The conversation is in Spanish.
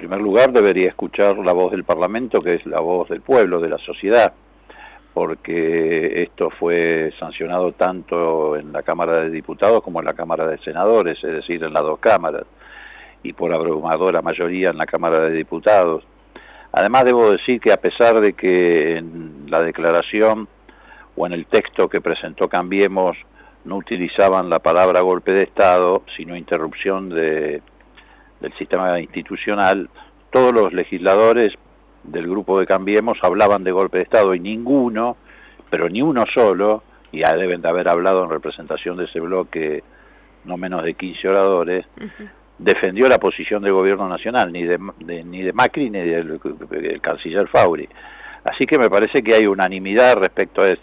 primer lugar debería escuchar la voz del Parlamento, que es la voz del pueblo, de la sociedad, porque esto fue sancionado tanto en la Cámara de Diputados como en la Cámara de Senadores, es decir, en las dos cámaras, y por abrumadora mayoría en la Cámara de Diputados. Además debo decir que a pesar de que en la declaración o en el texto que presentó Cambiemos no utilizaban la palabra golpe de Estado, sino interrupción del sistema institucional, todos los legisladores del grupo de Cambiemos hablaban de golpe de Estado y ninguno, pero ni uno solo, y ya deben de haber hablado en representación de ese bloque no menos de 15 oradores, defendió la posición del gobierno nacional, ni de Macri ni del canciller Fauri. Así que me parece que hay unanimidad respecto a esto.